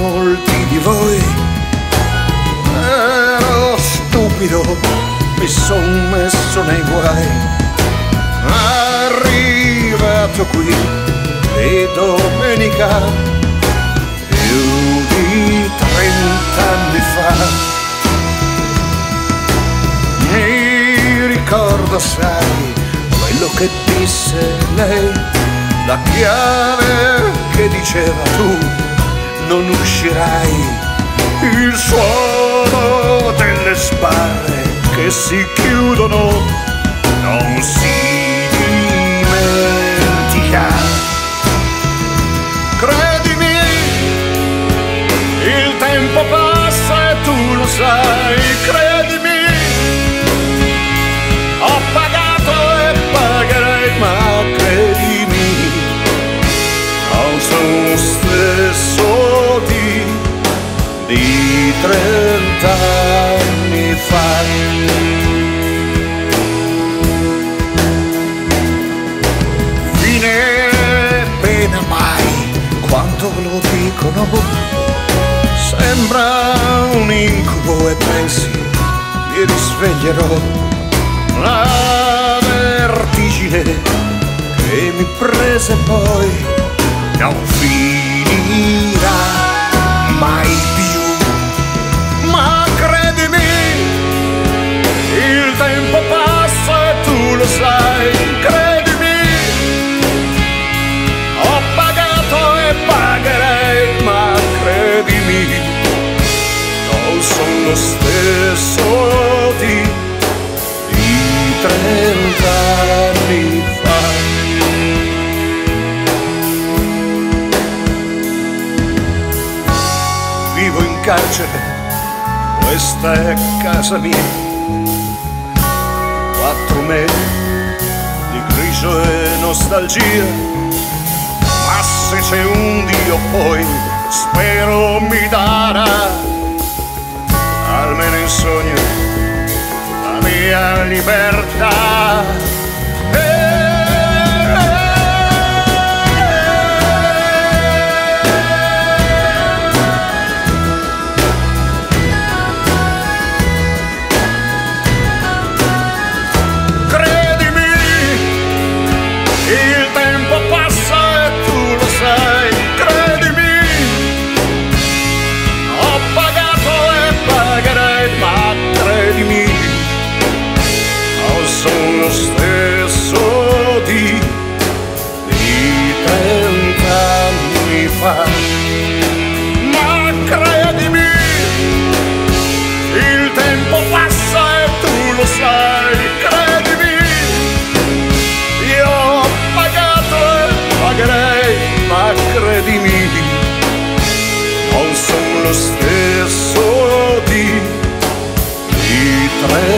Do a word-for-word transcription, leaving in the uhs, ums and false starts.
molti di voi. Ero stupido, mi son messo nei guai. Arrivato qui di domenica, più di trent'anni fa. Mi ricordo, sai, quello che disse lei, la chiave che diceva tu non uscirai, il suono delle sbarre che si chiudono non si dimentica. Credimi, il tempo passa e tu lo sai, credimi, ho pagato e pagherei, ma credimi, non sono lo stesso di, di trent'anni fa. Pena mai quando lo dicono, sembra un incubo e pensi mi risveglierò. La vertigine che mi prese poi non finirà mai più, ma credimi, il tempo passa e tu lo sai, credimi, pagherei, ma credimi, non sono lo stesso di, di trent'anni fa. Vivo in carcere, questa è casa mia, quattro mesi di grigio e nostalgia. Se c'è un Dio poi spero mi darà, almeno in sogno, la mia libertà. Credimi, il tempo passa e tu lo sai, credimi, ho pagato e pagherei, ma credimi, non sono lo stesso di, di trent'anni fa. Ma credimi, il tempo passa e tu lo sai, credimi, io ho pagato e pagherei, ma credimi, non sono lo stesso di, di tre